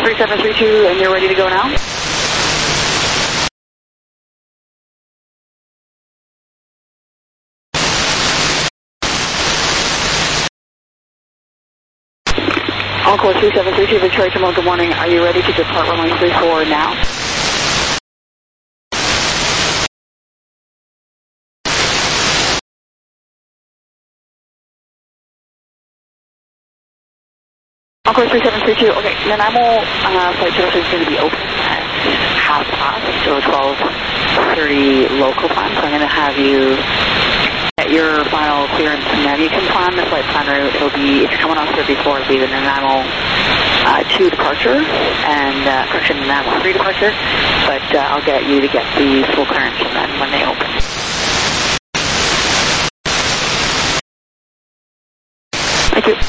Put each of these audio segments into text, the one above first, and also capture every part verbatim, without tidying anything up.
Encore three seven three two, and you're ready to go now? Encore three seven three two, Victoria Terminal, good morning. Are you ready to depart runway three four now? Encore three seven three two, okay, Nanaimo uh, flight service is going to be open at half past, so twelve thirty local time, so I'm going to have you get your final clearance, and then you can plan the flight plan route. It'll be, if you're coming off thirty-four, it'll be the Nanaimo uh, two departure, and, uh, correction, Nanaimo three departure, but uh, I'll get you to get the full clearance and then when they open. Thank you.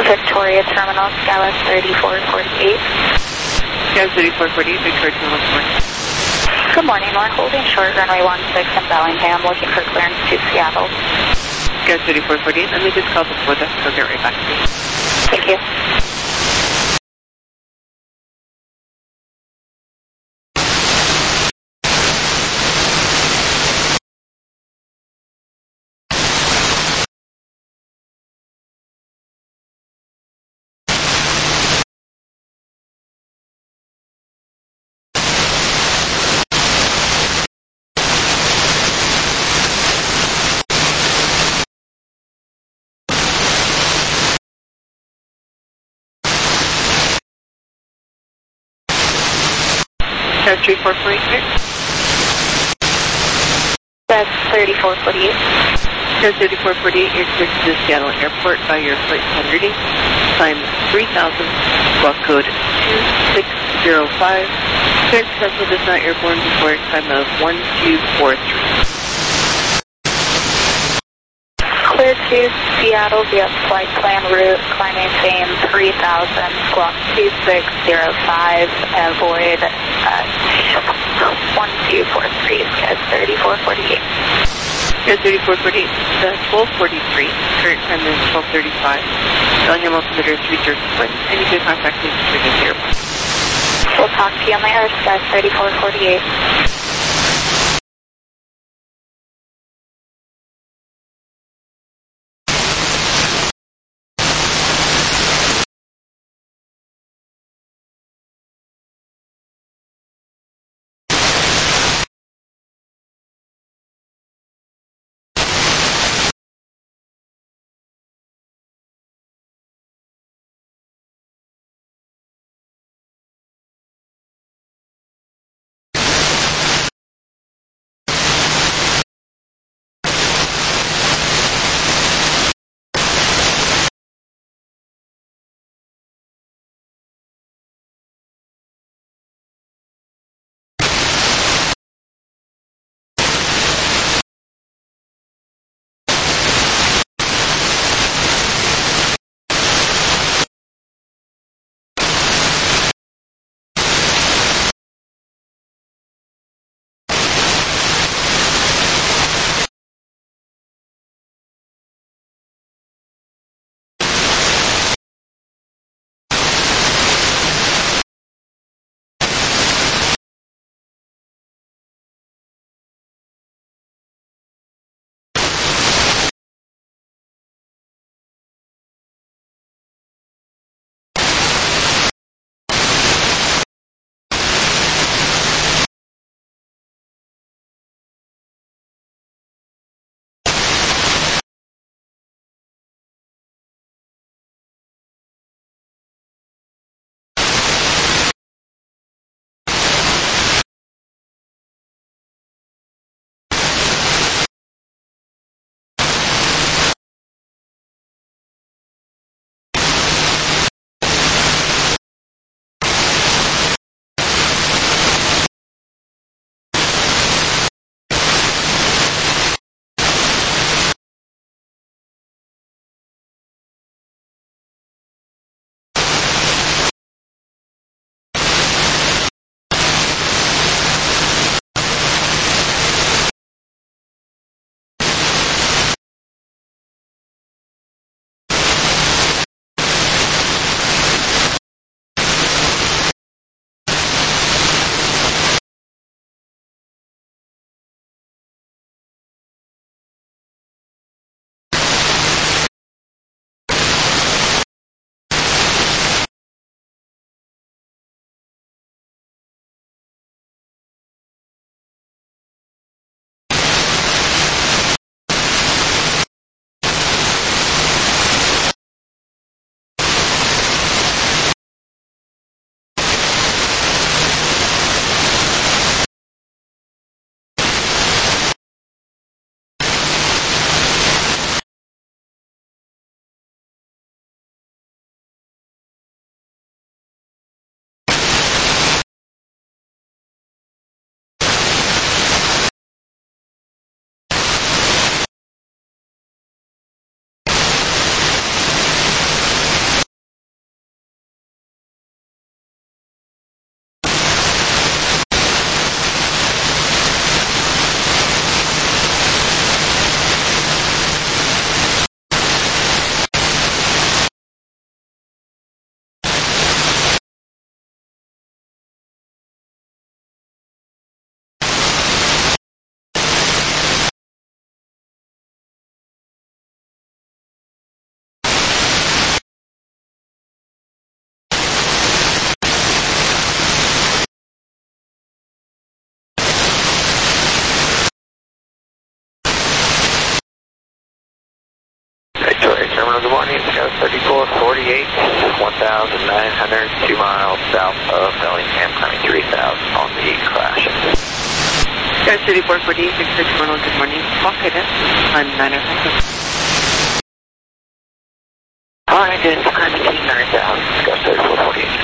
Victoria Terminal, Skywest thirty-four forty-eight. Skywest thirty-four forty-eight, Victoria Terminal, good morning. Good morning, we're holding short runway one six in Bellingham, looking for clearance to Seattle. Skywest thirty-four forty-eight, let me just call the floor desk, I'll get right back to you. Thank you. Skywest thirty-four forty-eight. That's thirty-four forty-eight. Skywest thirty-four forty-eight, you're cleared to the Seattle Airport by your flight plan reading. Time three thousand, block code two six zero five. Clearance canceled is not airborne before a time of one two four three. Cleared to Seattle via flight plan route, climbing same three thousand, squawk two six zero five, avoid uh, one two four three, Skywest thirty-four forty-eight. Skywest thirty-four forty-eight, uh, twelve forty-three, current time is twelve thirty-five. Bellingham altimeter three zero six one, I need to contact me to the airport. We'll talk to you on the air, Skywest thirty-four forty-eight. Uh, good morning, Scout thirty-four forty-eight, one thousand nine hundred, two miles south of Bellingham, climbing three thousand on the crash. Scout thirty-four forty-eight, six six one zero, good morning. Walk right in. I'm nine oh five. Alright, it's climbing nine thousand, Scout thirty-four forty-eight.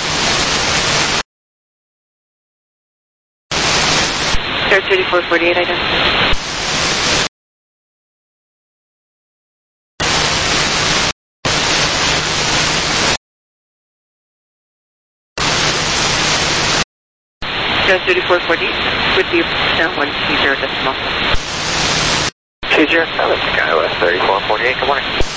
Scout thirty-four forty-eight, identify. Scout thirty-four forty-eight, would be uh, one two zero decimal. two zero seven, SkyWest thirty-four forty-eight, good morning.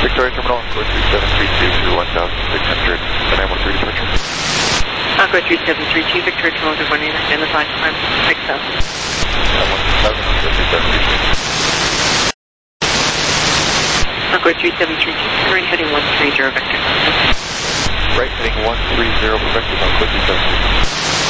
Victoria Terminal, Encore three seven three two to one thousand six hundred, the nine one three departure. Encore three seven three two, Victoria Terminal, good morning, identified time six thousand. nine one seven, Encore three seven three two. Encore three seven three two, current heading one three zero, vector. Right heading one three zero, vector, Encore three seven three two.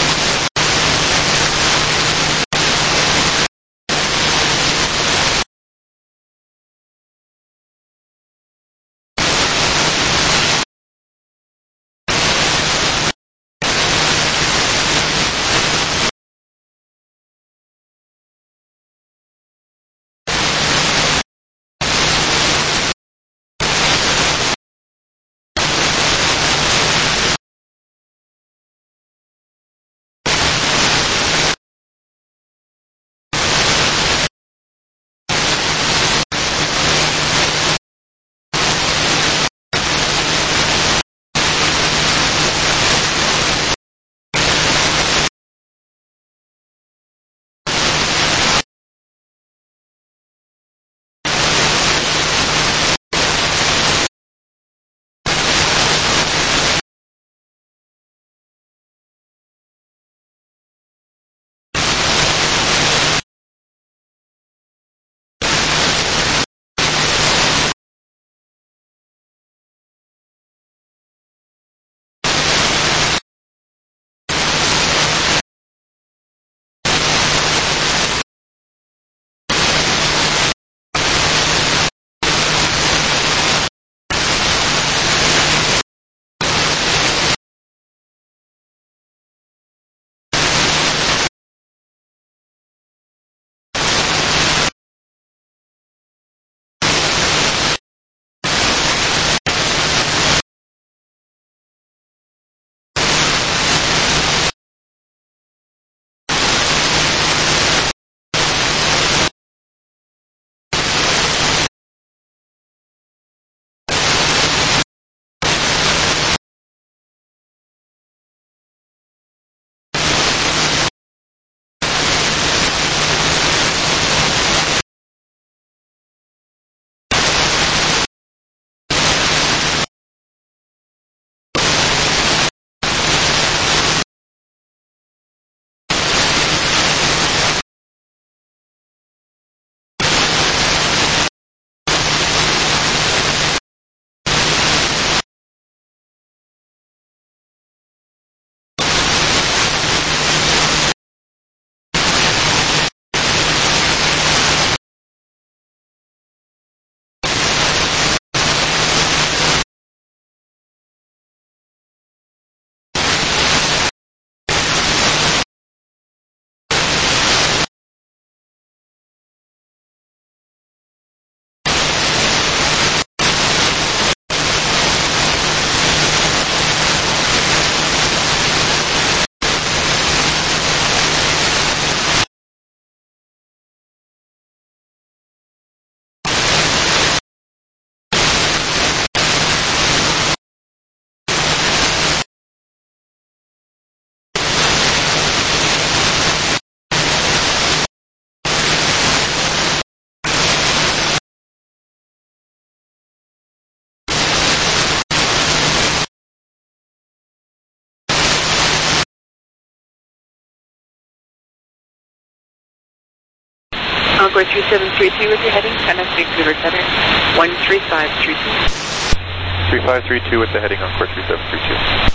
Encore three seven three two with your heading, N S Vancouver Center, one three five three two. three five three two with the heading Encore three seven three two.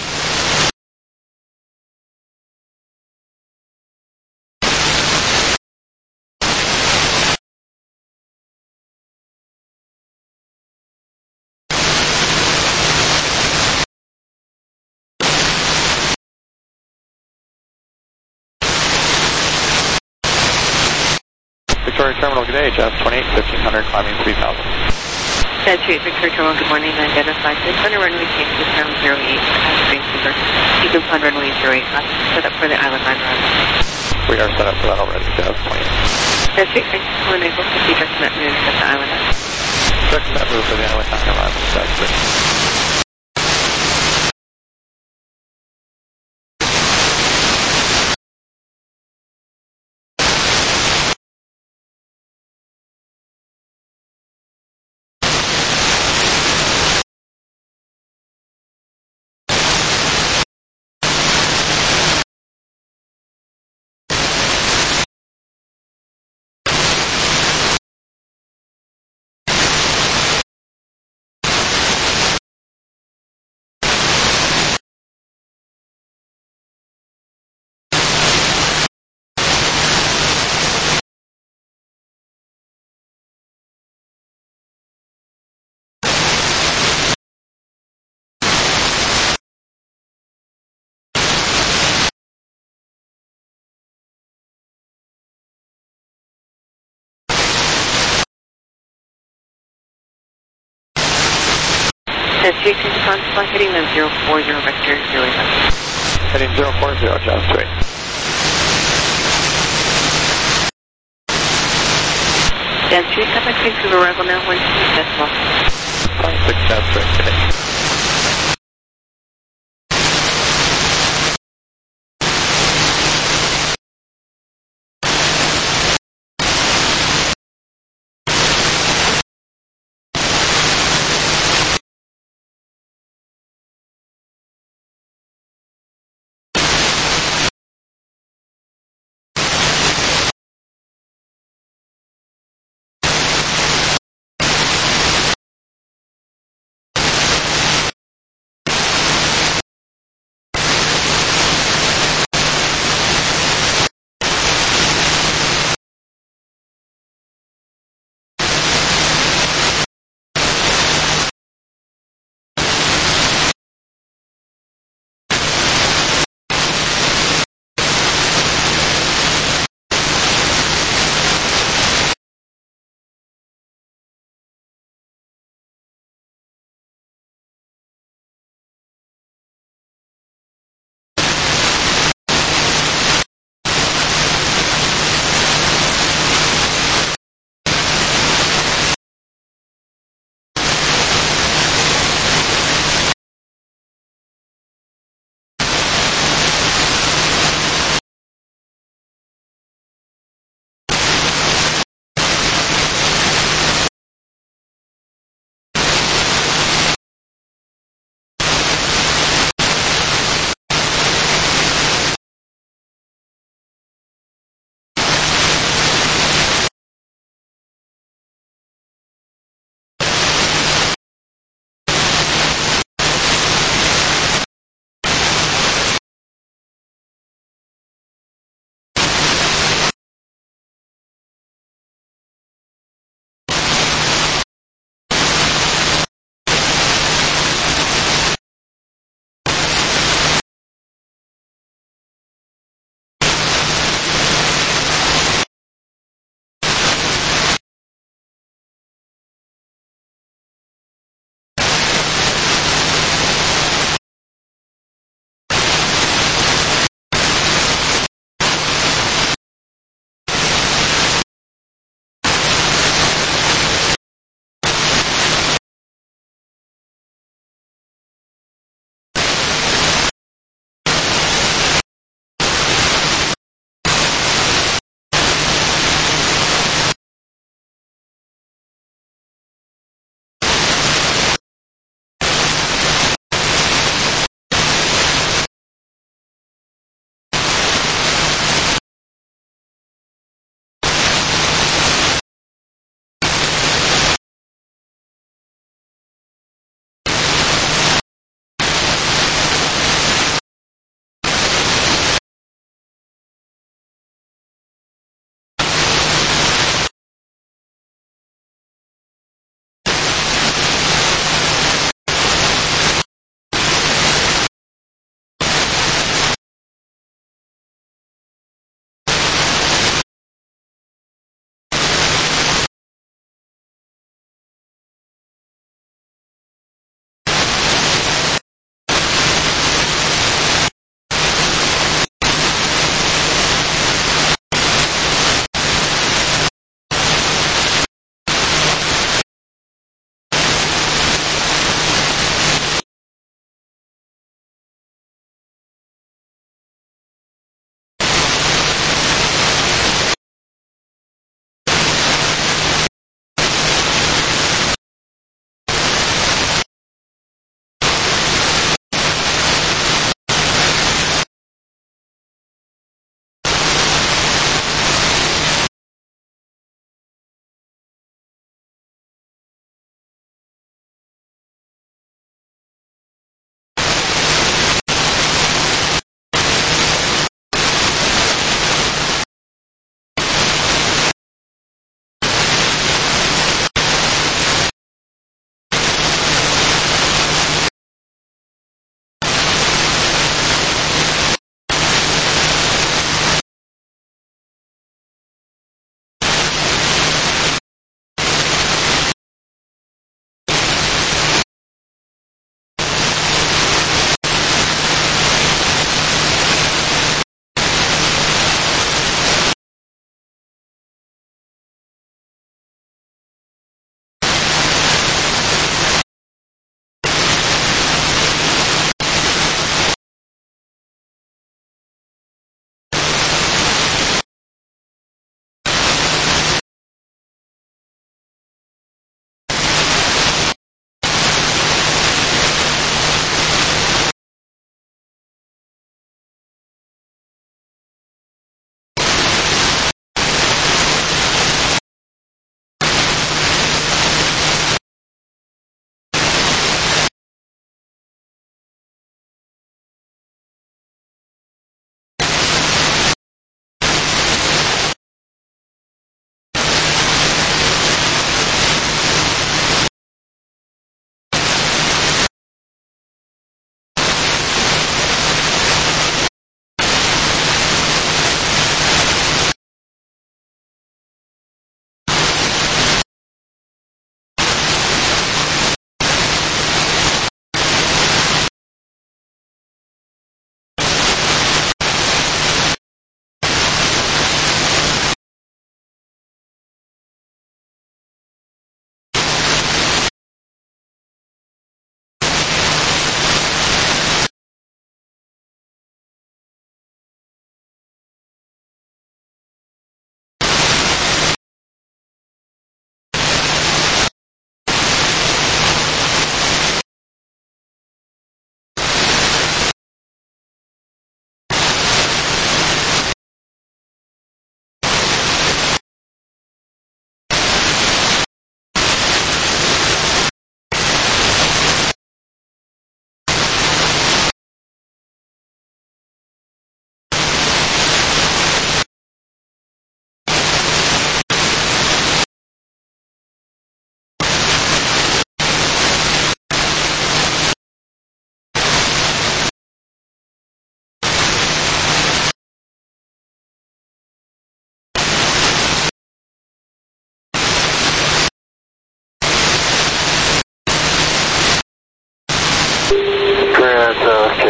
Victoria Terminal, good day, Jazz twenty-eight, fifteen hundred, climbing three thousand. Jazz twenty-eight, Victoria Terminal, good morning, identified six hundred, runway change to ground zero eight, Vancouver. You can plan runway zero eight, set up for the Island line run. We are set up for that already, Jazz twenty-eight. Jazz twenty-eight, thanks for enable to see just net move at the Island line. Check that move for the Island line arrival, Jazz three. Says Jason Constable heading the zero four zero vector zero seven. Heading zero four zero, John Street. Dan three seven six to arrival now, one two decimal. Flying six John Street today.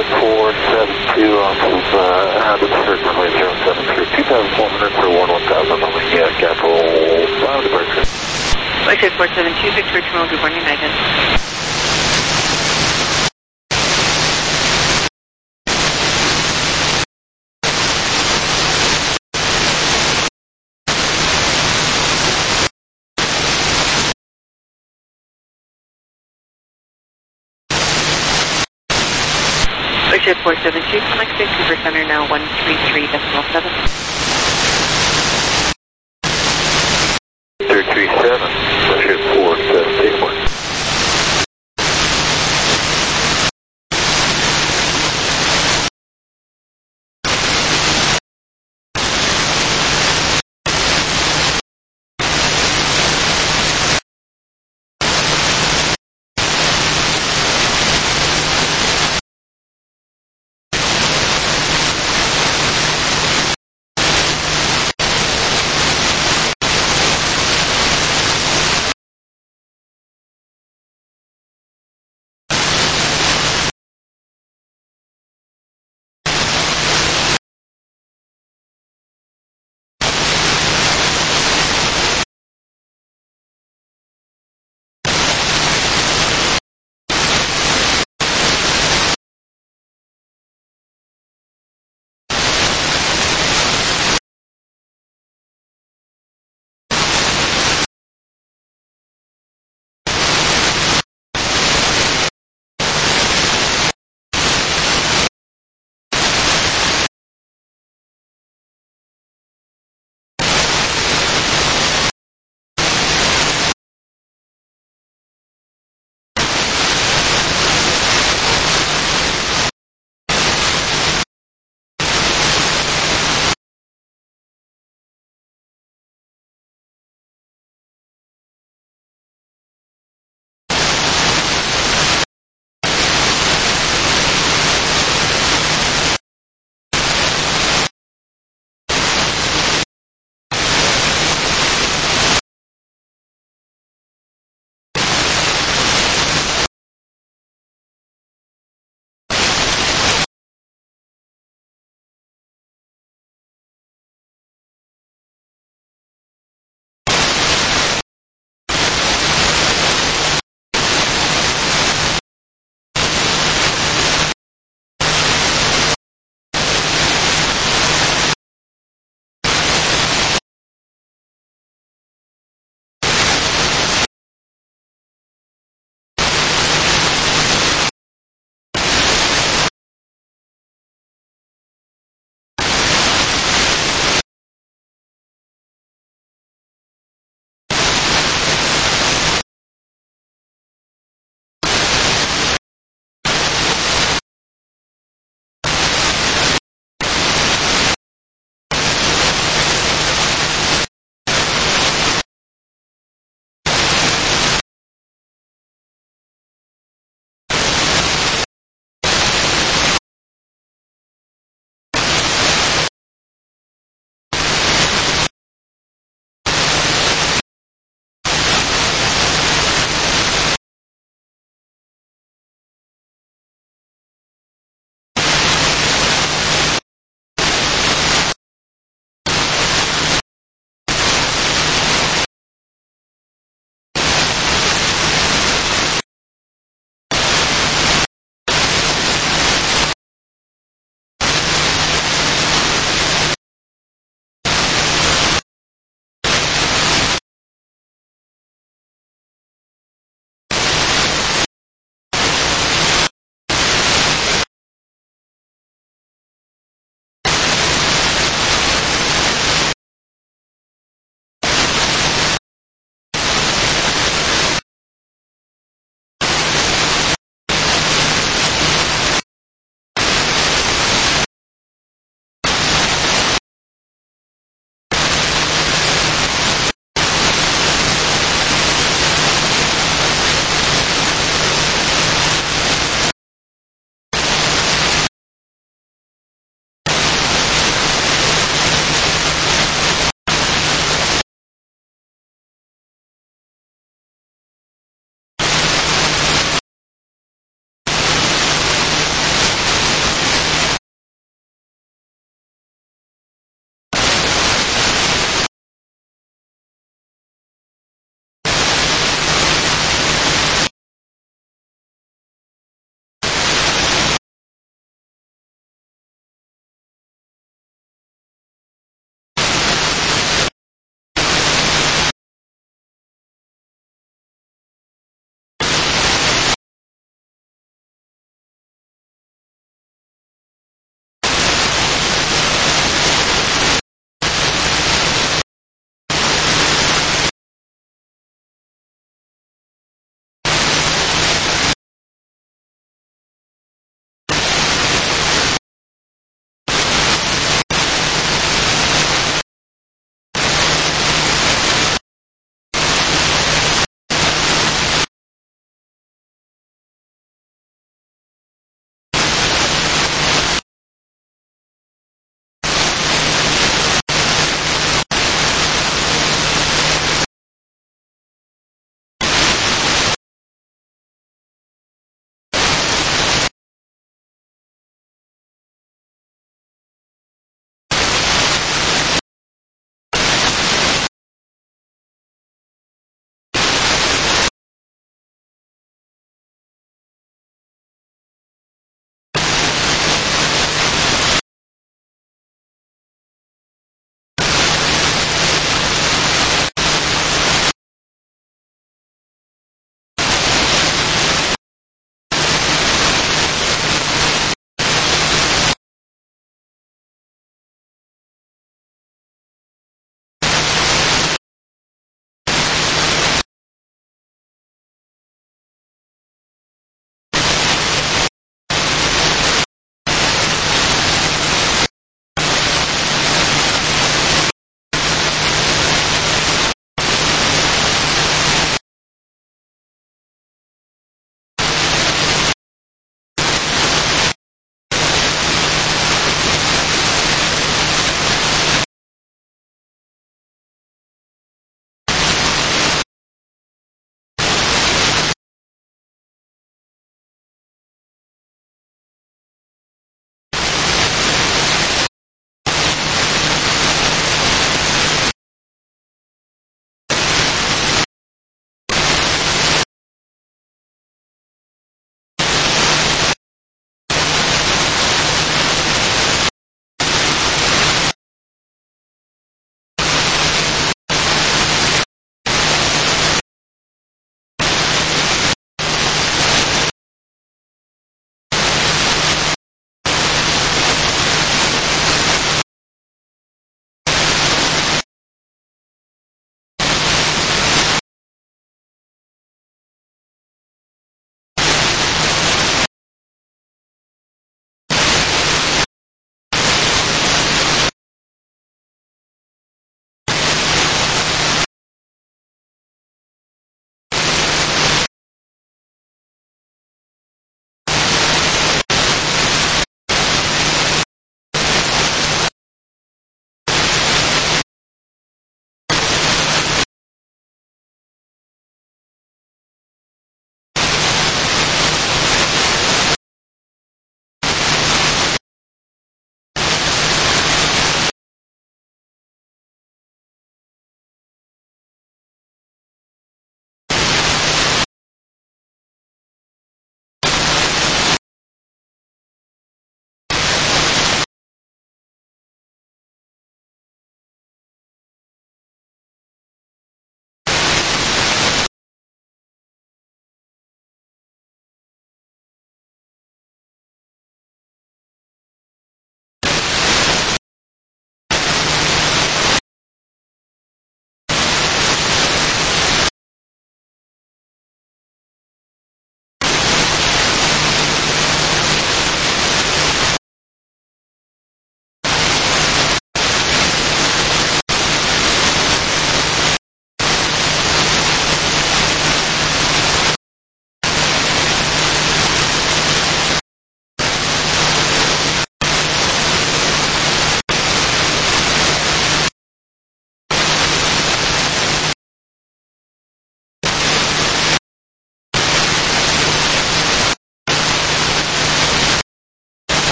Jet four seven two on uh, out of the third runway zero seven three, two thousand four hundred for one one thousand on the uh, capital five departure. Jet four seven two, Victor Terminal, good morning, United. Jet four seven two, select Vancouver Center now one three three decimal seven. three three seven, Jet four seven take one.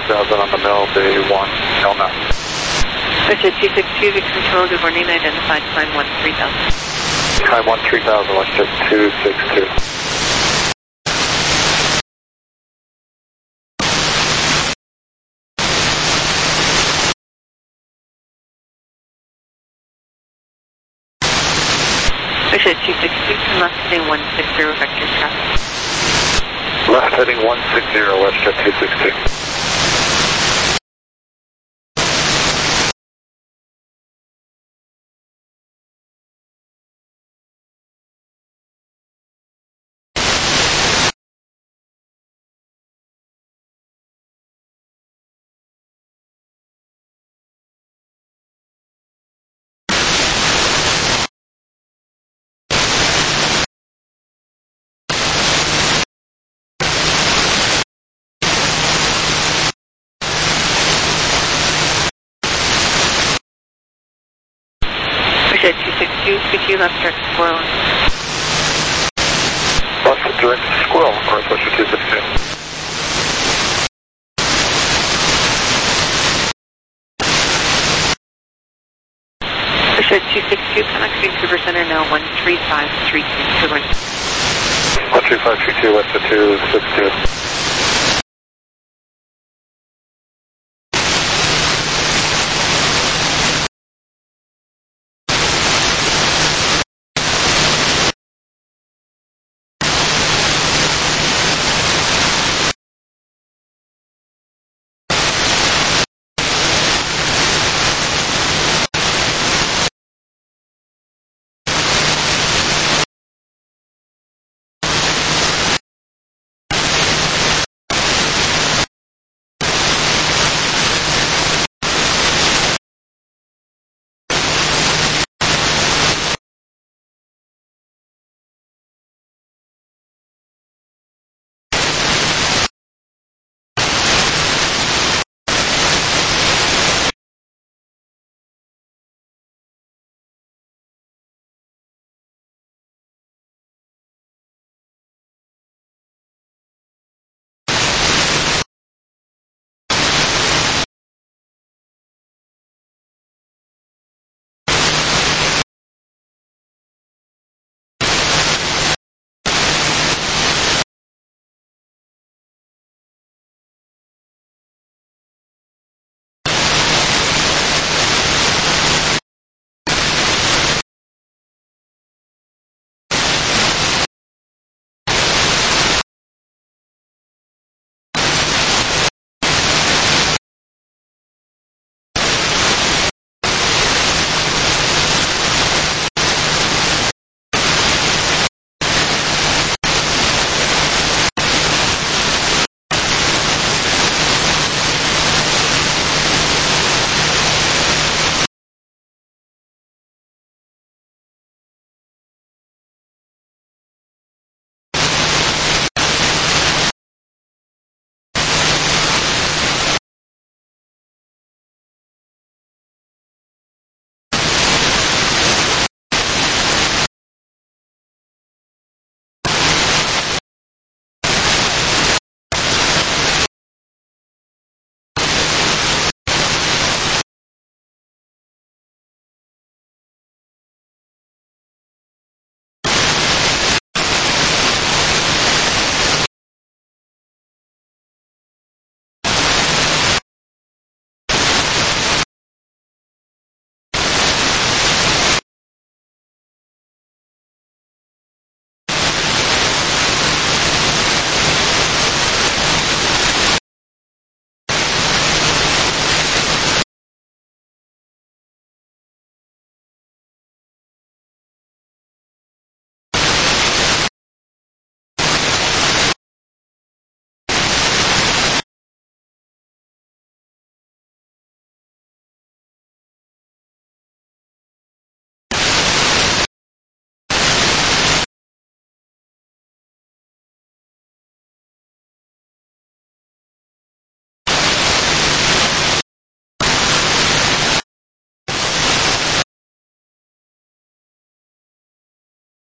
thousand on the mill, Bay one, L nine. Richard two six two, Victor Control, good morning, identified climb one three thousand. Climb one three thousand, WestJet two six two. Richard two six two, turn left heading one six zero, vector traffic. Left heading one six zero, WestJet two six two. Richard two six two, P Q left direct squirrel. Left direct squirrel, of course, WestJet two six two. Richard two six two, Connex Vancouver Center now one three five three two, good morning. one three five three two, WestJet two six two.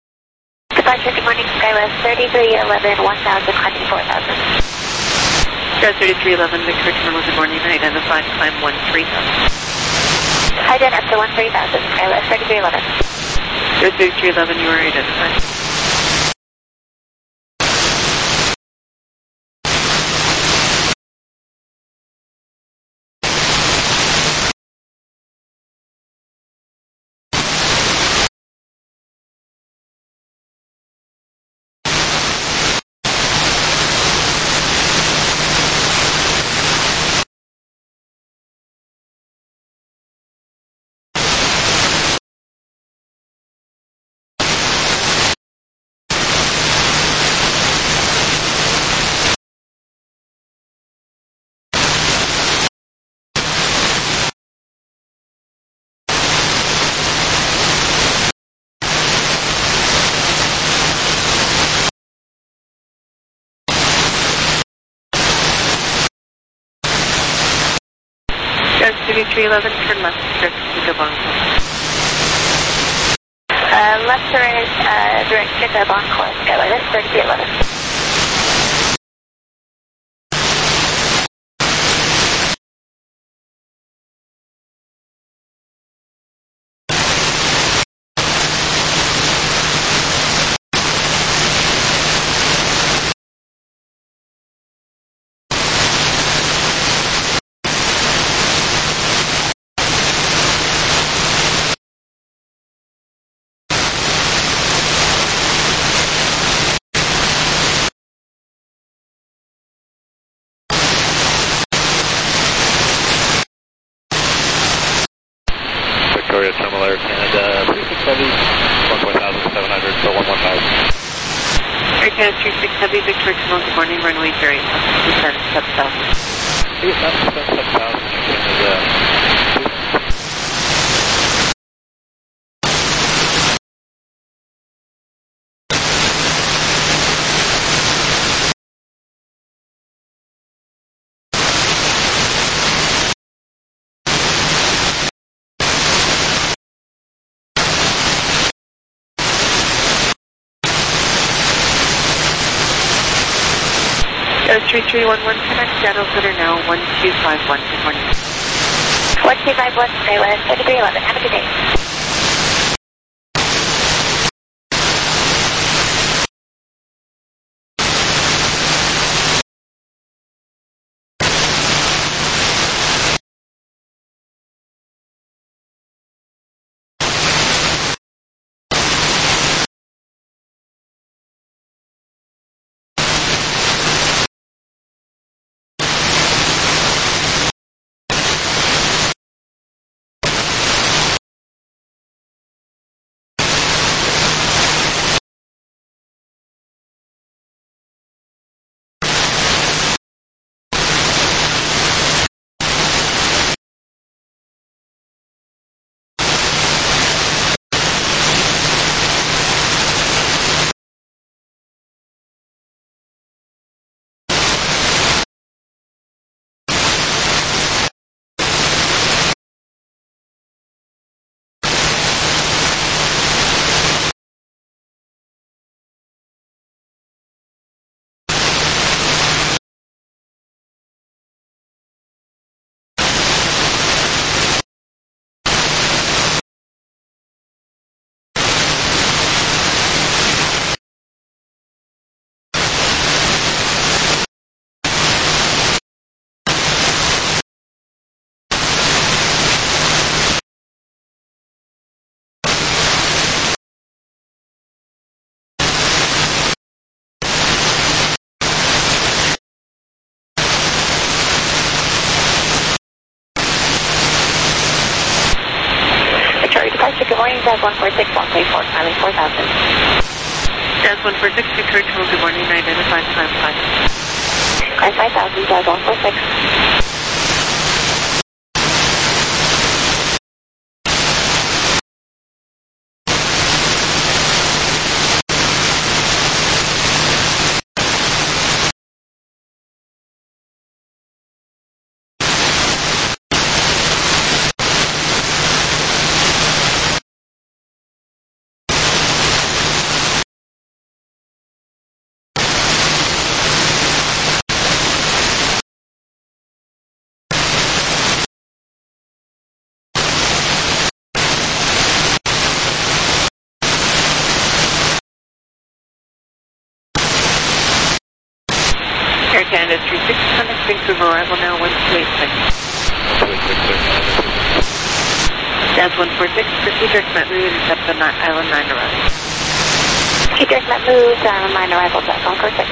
Departure, good morning, SkyWest thirty-three eleven, one thousand, climbing four thousand. Jazz thirty-three eleven, Victor Terminal, good morning. Identified climb one three thousand. Hi, Denver, to one three thousand, Skywest thirty-three eleven. Jazz thirty-three eleven, you are identified. Jazz thirty-three eleven, turn left, direct to Gabon. Uh, left turn is uh, direct to Gabon, Skywest thirty-three eleven. Victoria Terminal Air Canada, three six heavy, one four thousand seven hundred, so one one thousand. Air Canada three six heavy, Victor Terminal, good morning. Runway Jerry, descend seven thousand. Descend seven thousand, Canada. Jazz three three one one, connect Seattle Center now, one two five one, good morning. one two five one, Skywest thirty-three eleven, have a good day. Good morning, Jazz one four six, one three four, climbing four thousand. Jazz one four six, Victoria Terminal, good morning. Identified climb five. Climb five thousand, Jazz one four six. Air Canada three six, next Vancouver arrival now one two eight six. That's one four six, proceed direct Met Moves, accept the Island nine arrival. Proceed direct Met Moves, Island nine arrival, that's one four six.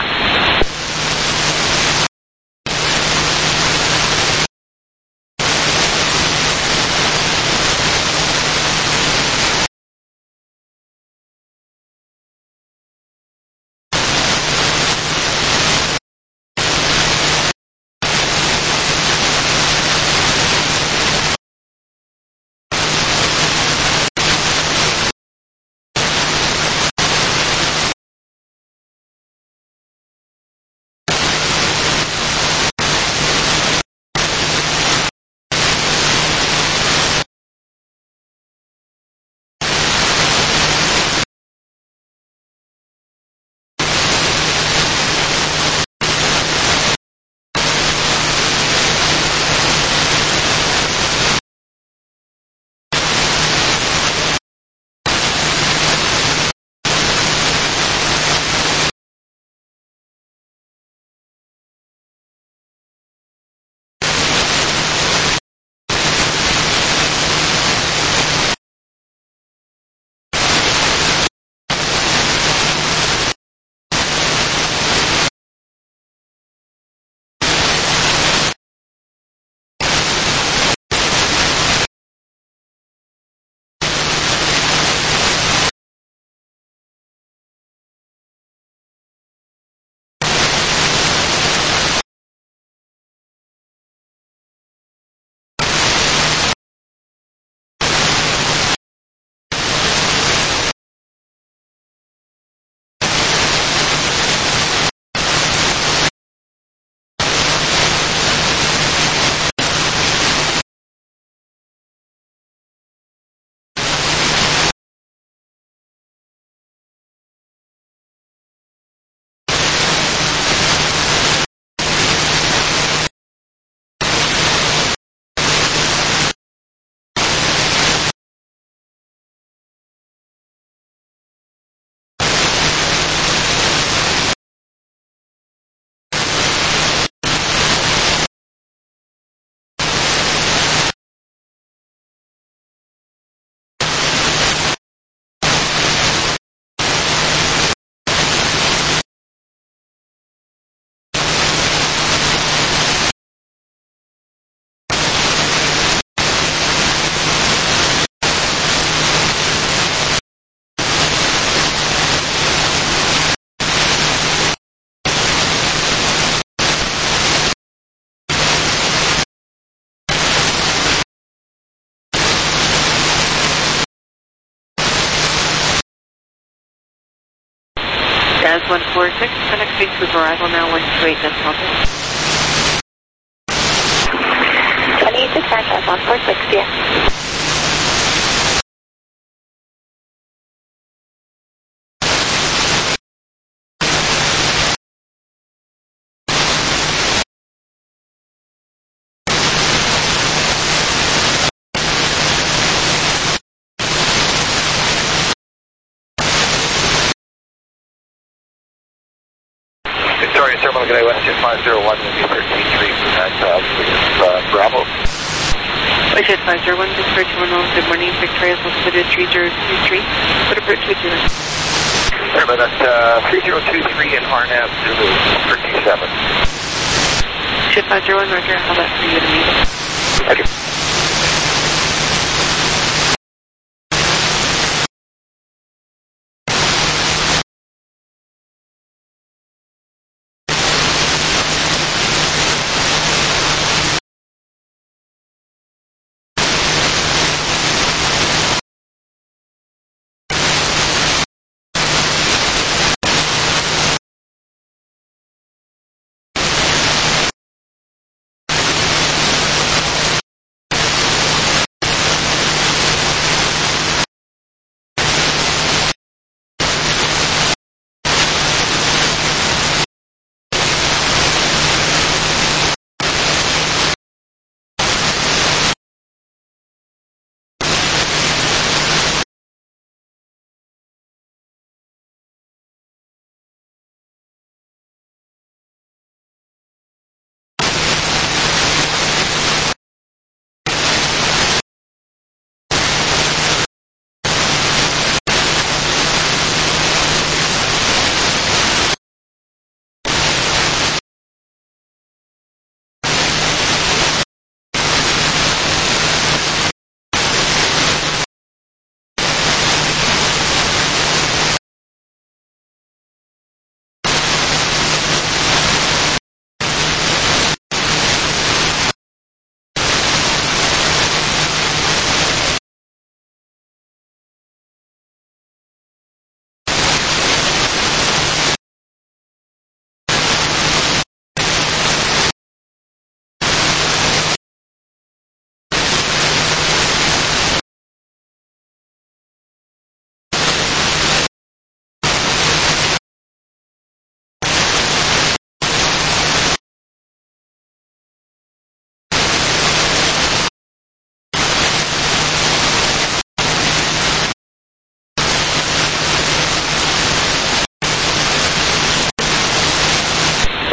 That's one four six, next Vancouver arrival now one two eight decimal two. twenty-six, that's one four six, yeah. Victoria Terminal, good day, West Jet five zero one, will be thirteen three for that, uh, uh, Bravo. West Jet five zero one, Victoria Terminal, good morning, Victoria, altitude three zero two three, put approach with you. Sorry about that, uh, three zero two three in R N A V, Zulu, thirteen seven. Jet five zero one, Roger, how about for you to meet? Okay.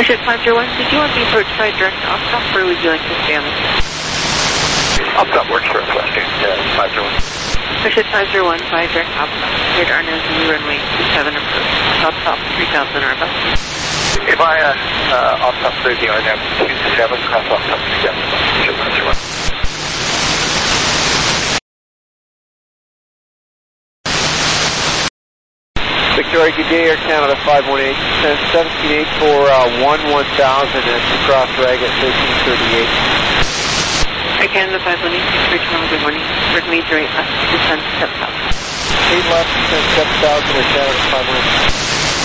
Airship five zero one, did you want to be approached by direct off-top, or would you like to stay on the Off-top works for us, last year. Yeah, five zero one. Airship five zero one, by direct off-top. Here to our nose in the runway two seven approach. Off-top three thousand or above. If I, uh, uh, off-top thirty, I have two seven, cross off-top two seven. Airship five zero one. Victoria, good day, Air Canada five one eight, send seventeen eight for uh, one one thousand and cross reg at thirteen thirty-eight. Air Canada five one eight, six Richmond, good morning. Runway zero eight left, descend seven thousand. eight left, send seven thousand, Air Canada five one eight.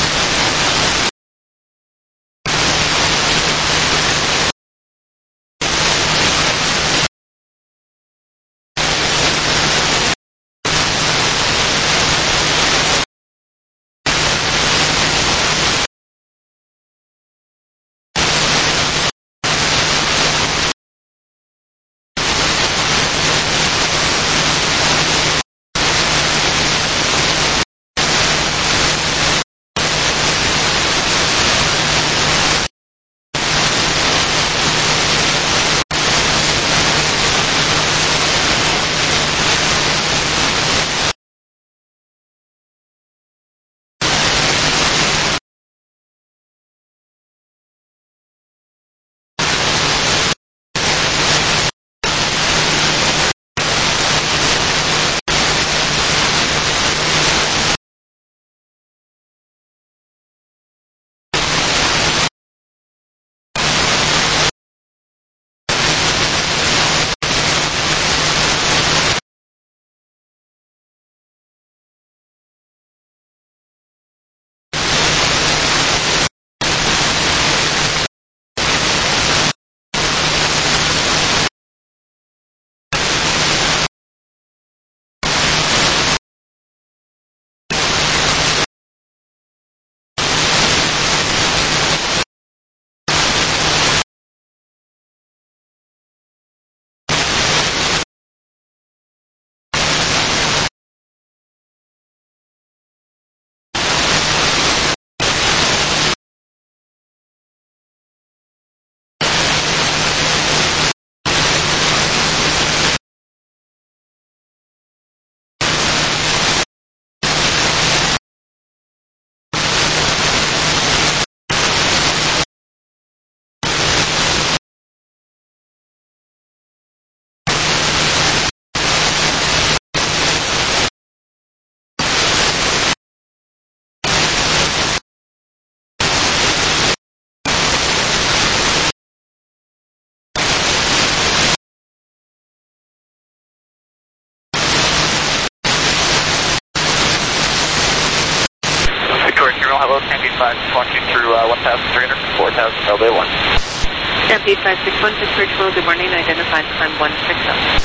Hello, Stampede five six one two through uh, one thousand three hundred, four thousand L B one. Stampede five six one, Pittsburgh, hello, good morning. Identified climb one six zero.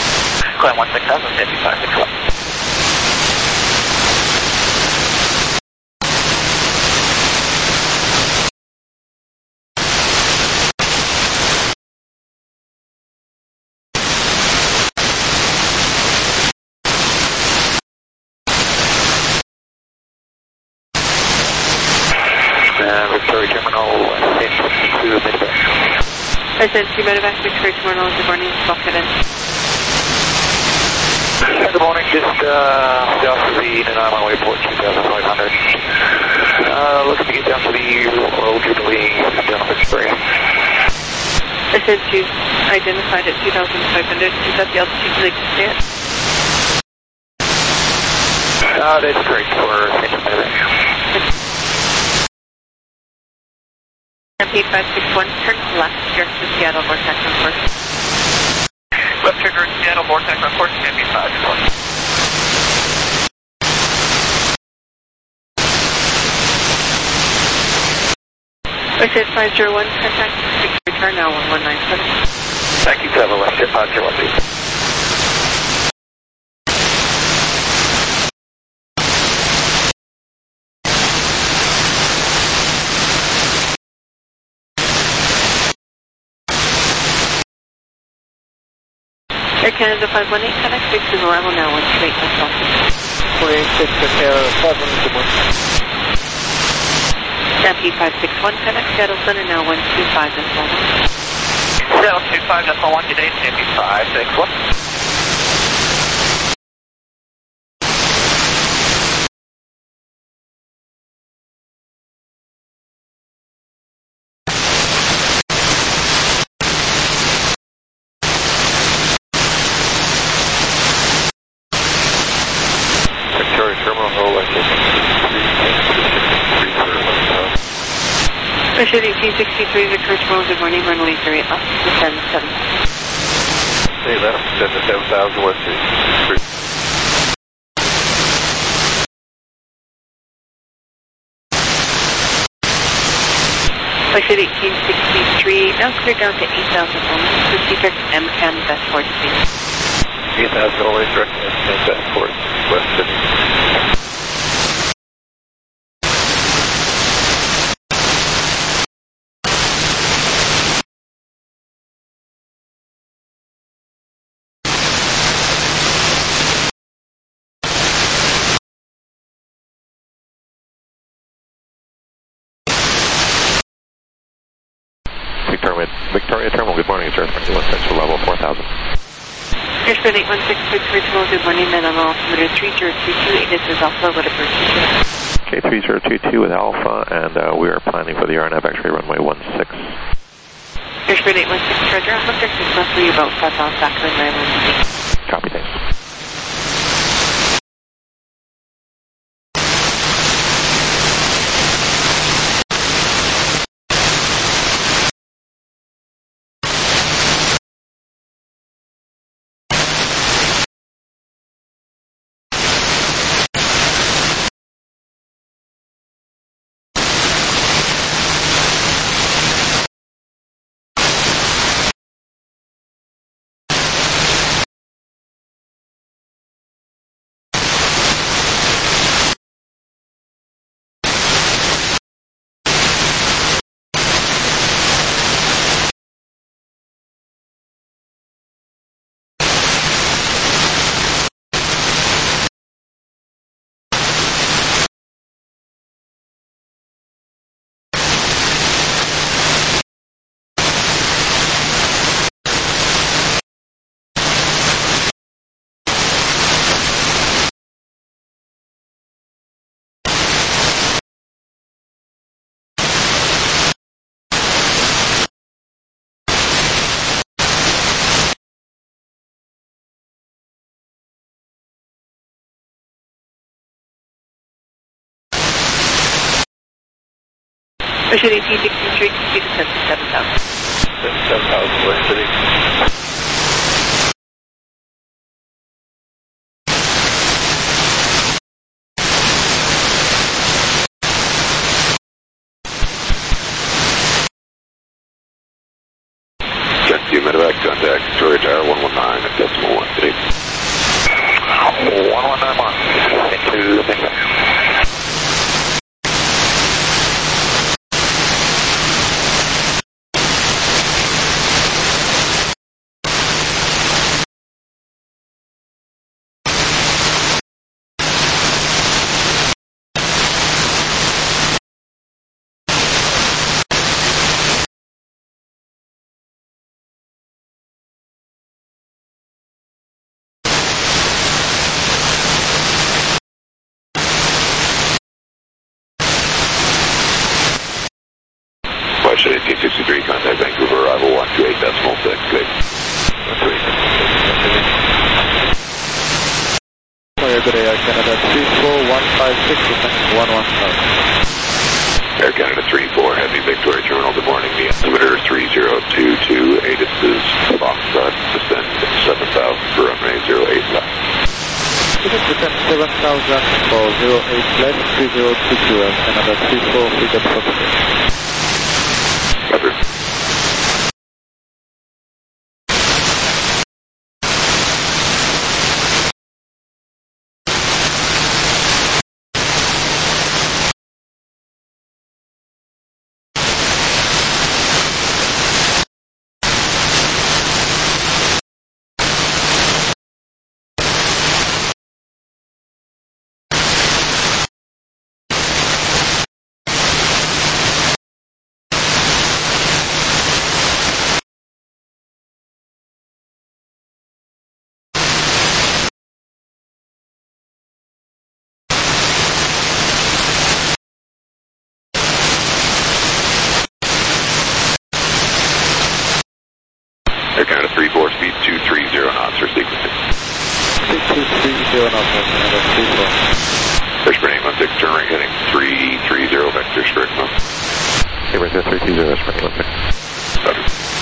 Climb one six zero, Stampede five six one. Uh, Victoria Terminal, station to Medevac. Resident to Medevac, Victoria Terminal, good morning. Lock it in. Good morning, just uh, down to the Nanaimo Airport, two thousand five hundred. Uh, looking to get down to the Royal Jubilee down in Victoria. Resident to identified at two thousand five hundred. Is that the altitude you'd like to stay at? Uh, that's correct for Station Medevac. Stampede five six one, turn left, direct to Seattle, Vortex on course. Left turn direct to Seattle, Vortex on course, Stampede five six one. Westjet five zero one, contact six, return now one one nine seven. Thank you, seven, Westjet five zero one, please. Air Canada five one eight, connect six to arrival now, one two eight, that's all. four eight six, Air Canada five one eight, good morning. Stampede five six one, FedEx Seattle Center, now one two five decimal one. Seattle two five decimal one, today, Stampede five six one. Victoria Terminal, hold like Pressure eighteen sixty-three, Victoria Terminal, good morning, runway three eight left, descend seven. Stay left, descend to seven thousand west three. Pressure eighteen sixty-three, now clear down to eight thousand only, proceed direct M CAN Westport speed. eight thousand only, direct M CAN Westport, West Sydney. Victoria, Victoria Terminal, good morning, it's Earth one six for level four thousand. Airspan eight one six, Victoria Terminal, good morning, then on altimeter three zero two two, eight is Alpha, what a person. Okay, three zero two two with Alpha, and uh, we are planning for the R N A V X-ray runway one six. Airspan eight one six, Roger, I'm looking for roughly about five miles back on nine one two. Copy, thanks. Pressure eighteen sixty-three, speed descent to seven thousand. seven thousand West City. Jet two medevac contact, Victoria Tower one one nine at decimal one three. one one nine one, into medevac. eighteen sixty-three, contact Vancouver, arrival one two eight decimal six, good. one two eight Air good Air Canada three four one five six, descending one one five. Air Canada three four, Heavy Victoria Terminal, good morning, the altimeter three zero two two, eight is Foxtrot, descend seven thousand for runway zero eight left. Descend seven thousand for zero eight left, three zero two two, Air Canada three four, freedom for Roger. two three zero knots, Canada three four. First Spring eight one six, turn right heading three three zero, vector straight north. Okay, right there, three two zero, Spring eight one six. Roger.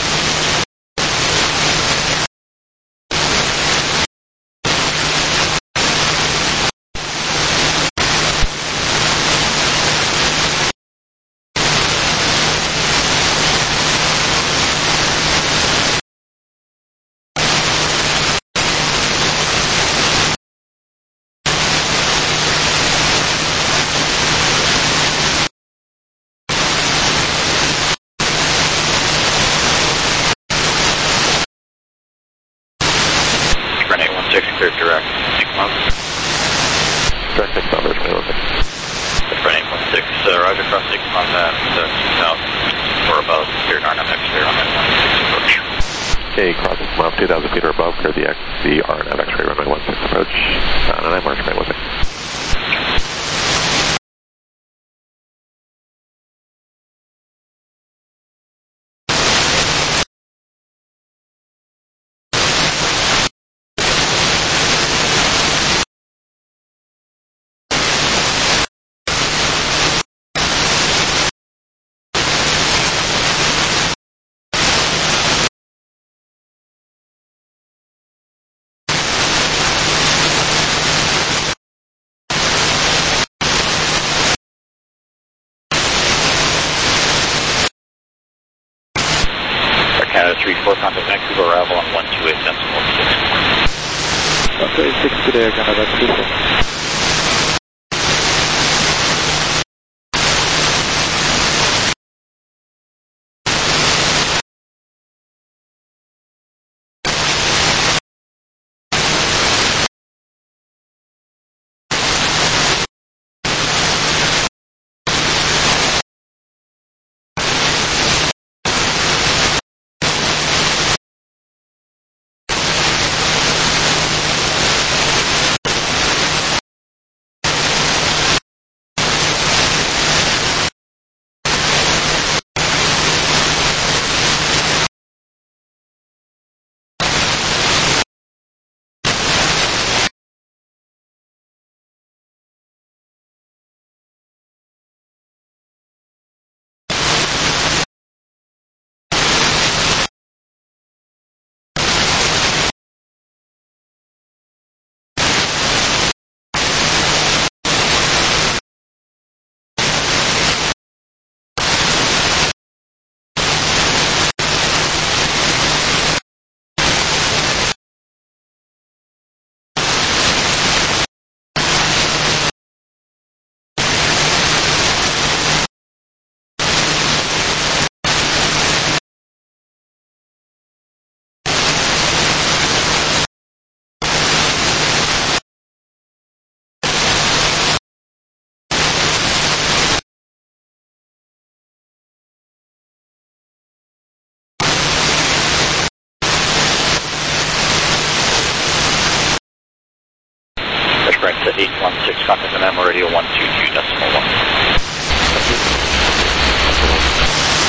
Clear direct, six months. Direct six months, Spring eight one six. Spring eight one six, uh, Roger, cross six months at uh, south, or above, clear R N F X, clear on that one six approach. Okay, cross six miles, two thousand feet or above, clear the, X, the R N F X-ray runway one six approach, uh, and I'm March Spring eight one six. Canada three four, contact Vancouver, arrival on one two eight decimal six four. Okay, six today, Canada three four. eight one six, contact M M radio one two two decimal one.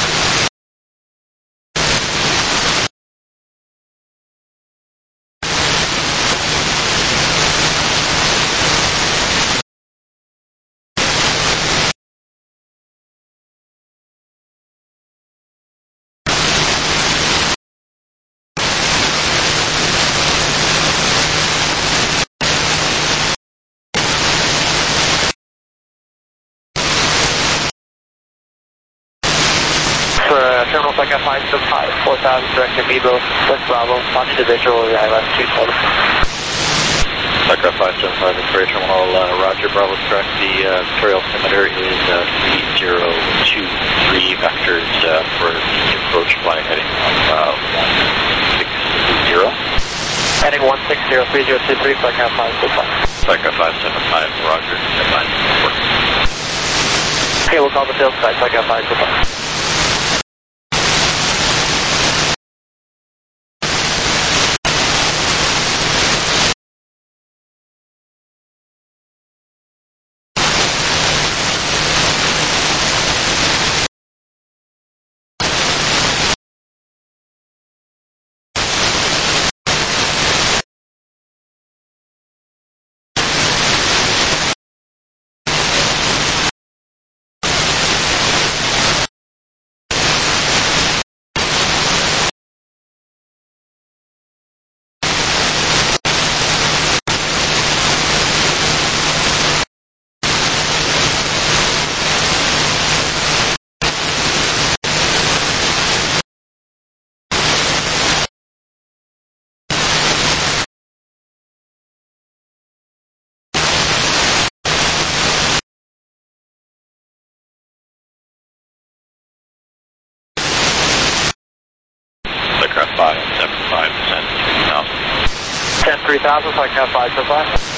For uh, Terminal Second five six five, four thousand, directed Bebo, West Bravo, launch individual, I L S two total. Sector five seven five, Victoria Terminal, uh, Roger, Bravo, correct. The uh, Victoria altimeter is uh, three zero two three vectors uh, for the approach flight heading uh, one six zero. Heading one six zero, three zero two three, Sector five six five. Sector five seven five, Roger, nine four. Okay, we'll call the field site, Sector five six five. three thousand, flight cap five seven five.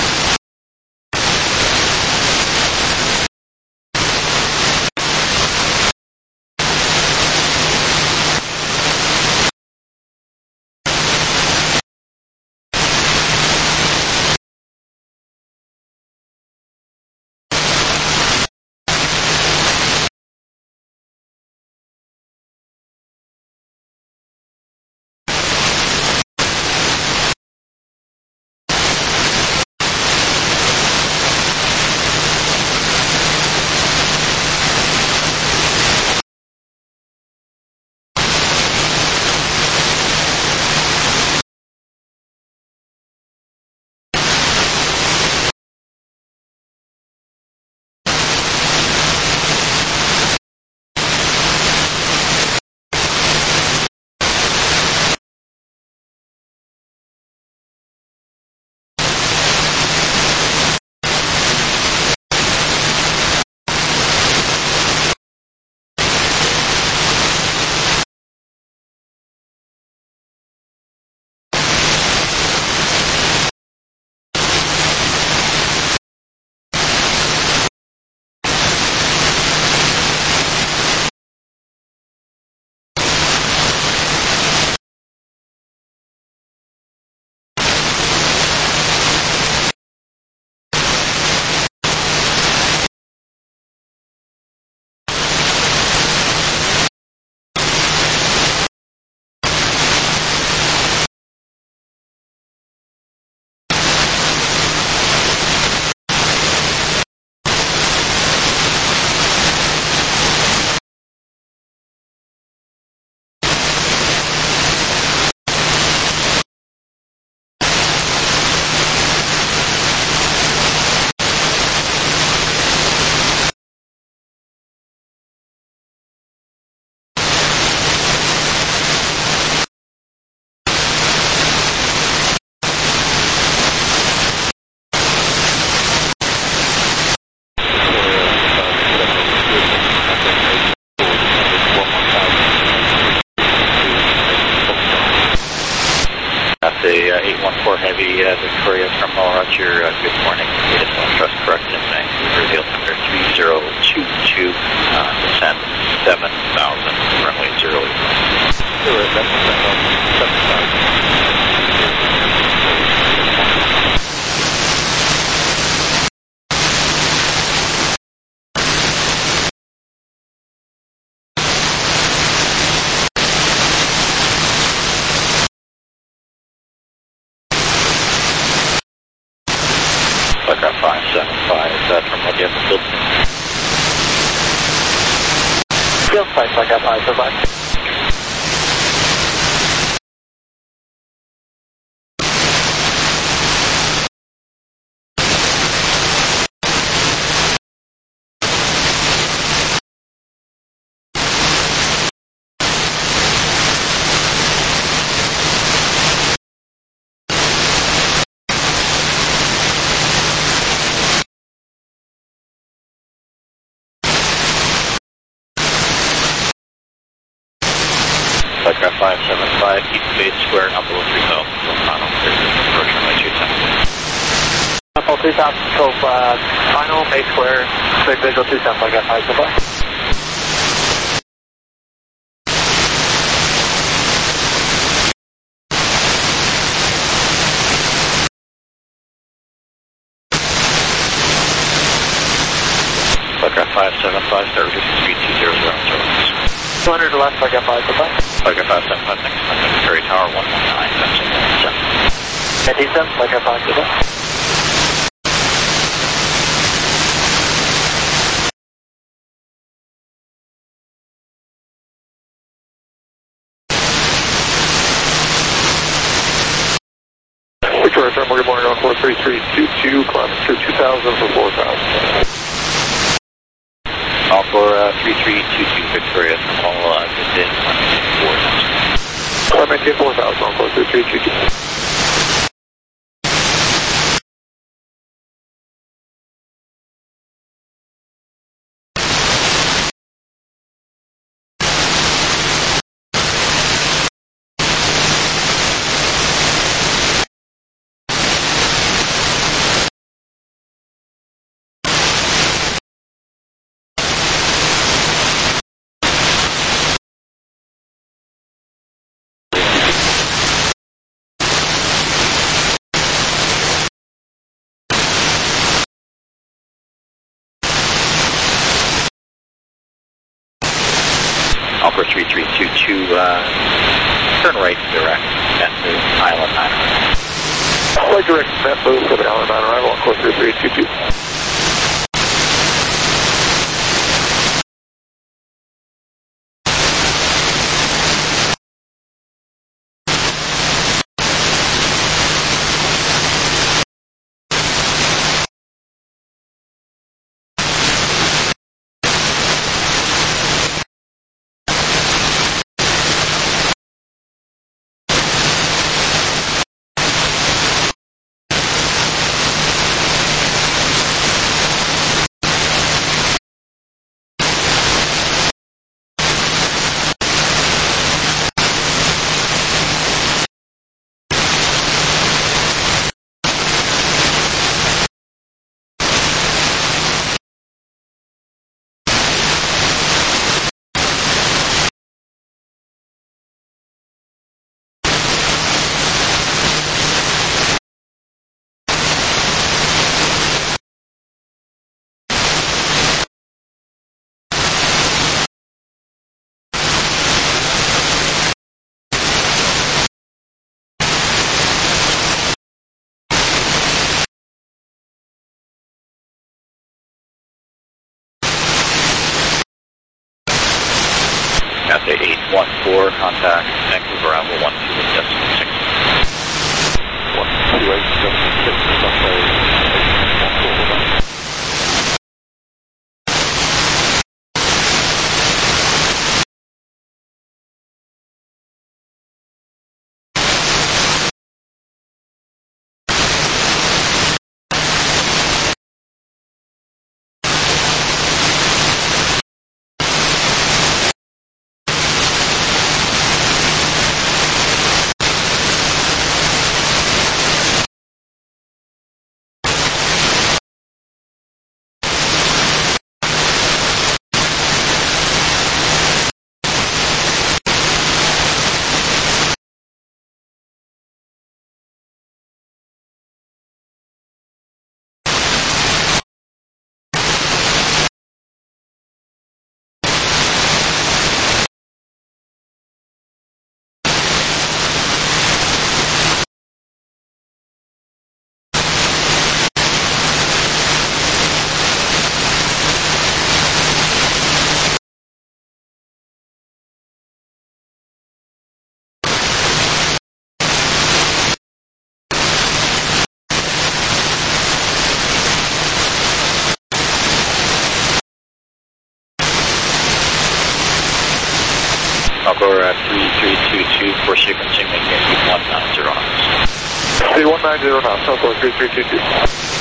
eight one four Heavy, uh, Victoria Terminal, Roger, uh, good morning. We just want to trust correct in Vancouver, the altimeter three zero two two, uh, descend seven thousand, runway zero eight. seven thousand. Aircraft five seven five, uh, terminal, do you have the field? Field site, aircraft five seven five. Aircraft five seven five, keep base square, up below three thousand, final, approach runway two ten. Up below three thousand, so uh, final, base square, clear visual two ten, aircraft five seven five. Aircraft five seven five, start reducing speed two zero zero zero. two hundred to left, aircraft five seven five. Aircraft five seven five, next contact Victoria Tower one one nine, passing seven. nineteen seven, aircraft five seven five. Victoria Terminal, good morning, on four three three two two, climbing through two thousand for four thousand. All for uh, three three two two Victoria Terminal, uh, within four thousand. Climb maintain four thousand, on four three three two two. Alpha three three two two, uh, turn right direct, net move, Island nine. Right direct, net move for the Island nine arrival on course three three two two. Cathay eight one four, contact Vancouver Alpha one two eight decimal six. one two eight decimal six, runway one four. Alpha at three three two two, for sequencing, making one nine zero knots. three one nine zero knots, Alpha three three two two.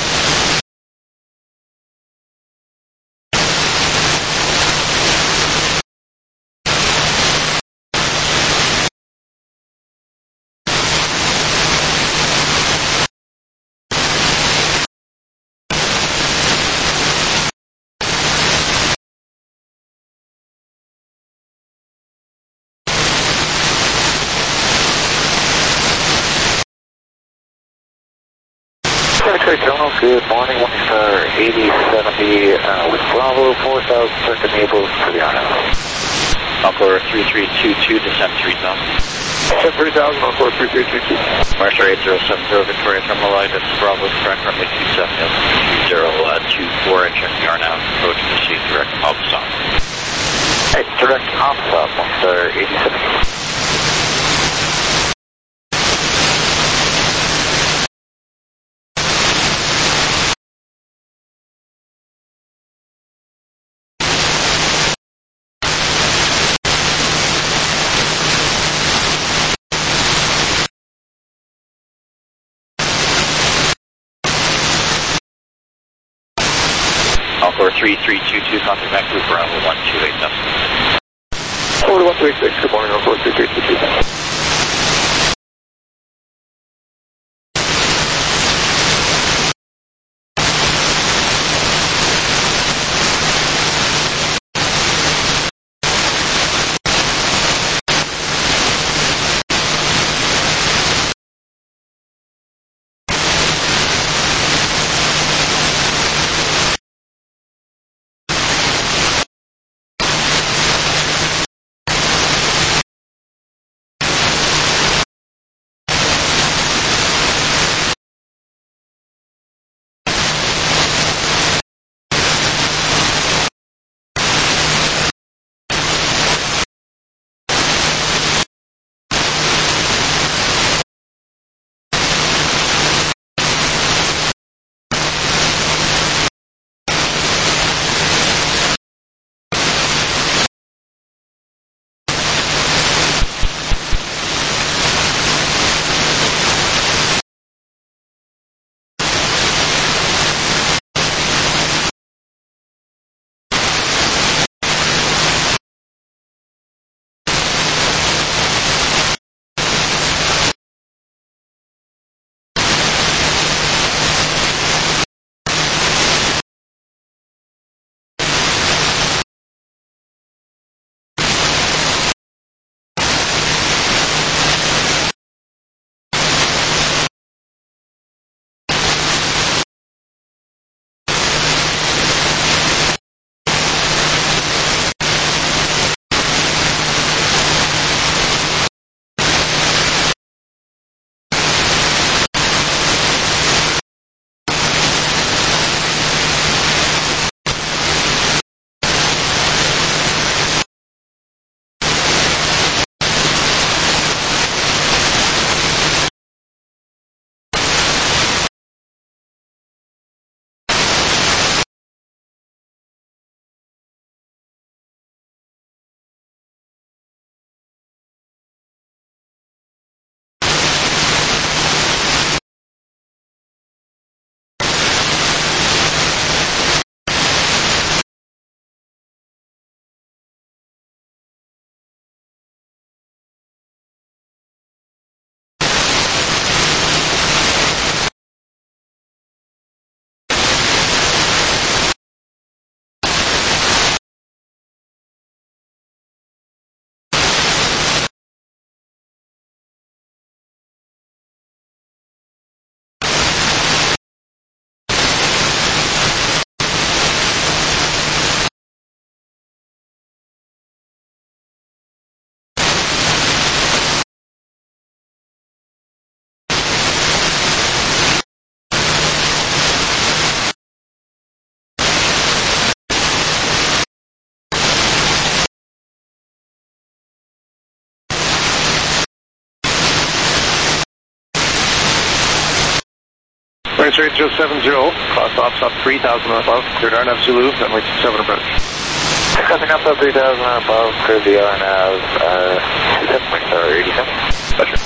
Secretary General, good morning. One star eighty seventy uh, with Bravo, four thousand circuit enabled for the island. Alpha three three two two, descend three thousand. Descend three thousand on course three three two two. Marsha eight zero seven zero, Victoria Terminal Light, that's Bravo, correct runway two seven zero two four, and check the R now, approach to proceed direct off stop. Hey, direct off stop, one star eighty seventy. Alpha three three two two, contact Vancouver Bravo one two eight decimal six. Forward one two eight six, good morning, Alpha three three two two. straight zero seven zero, class ops up three thousand and above, cleared R N A V Zulu, runway two seven approach. Coming up up three thousand and above, cleared the R N A V, uh, two seven point zero eighty-seven. Pleasure.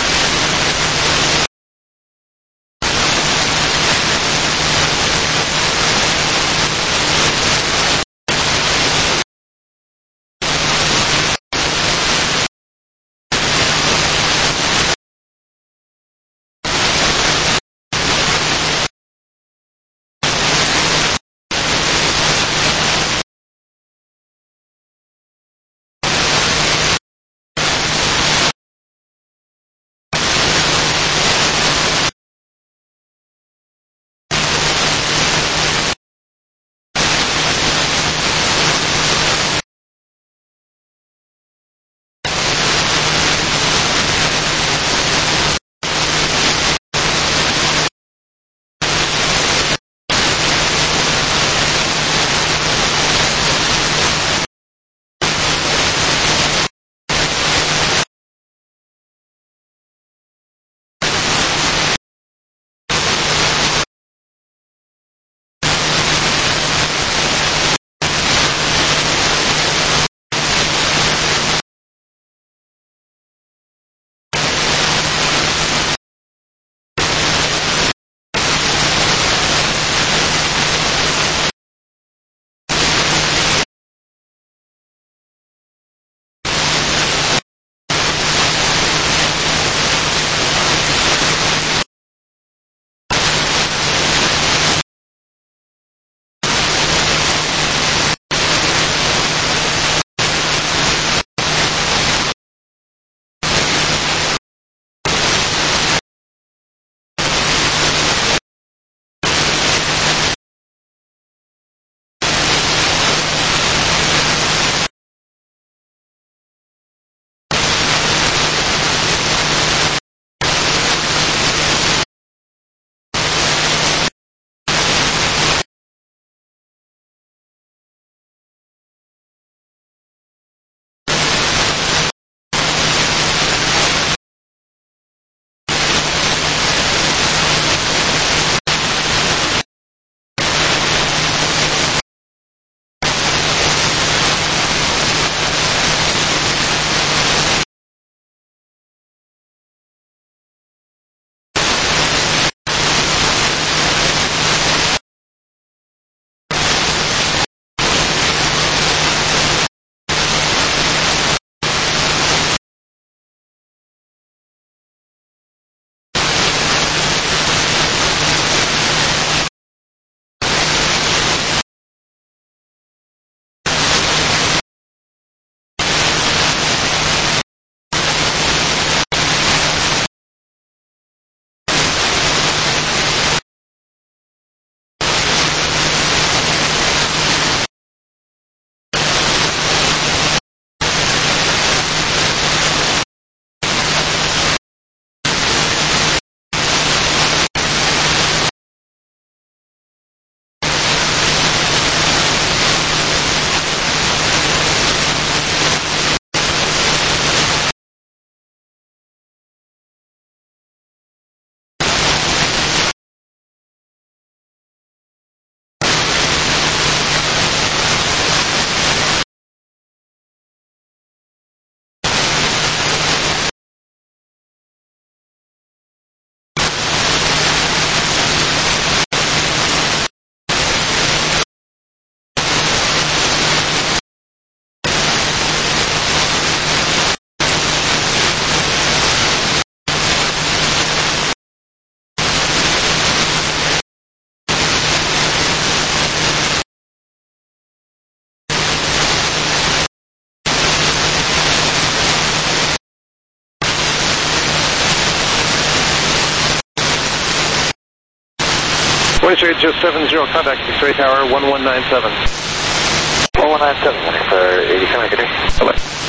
Voice radio seven zero, contact X-ray tower one one nine seven. one one nine seven, for eighty-seven, good day. Bye-bye.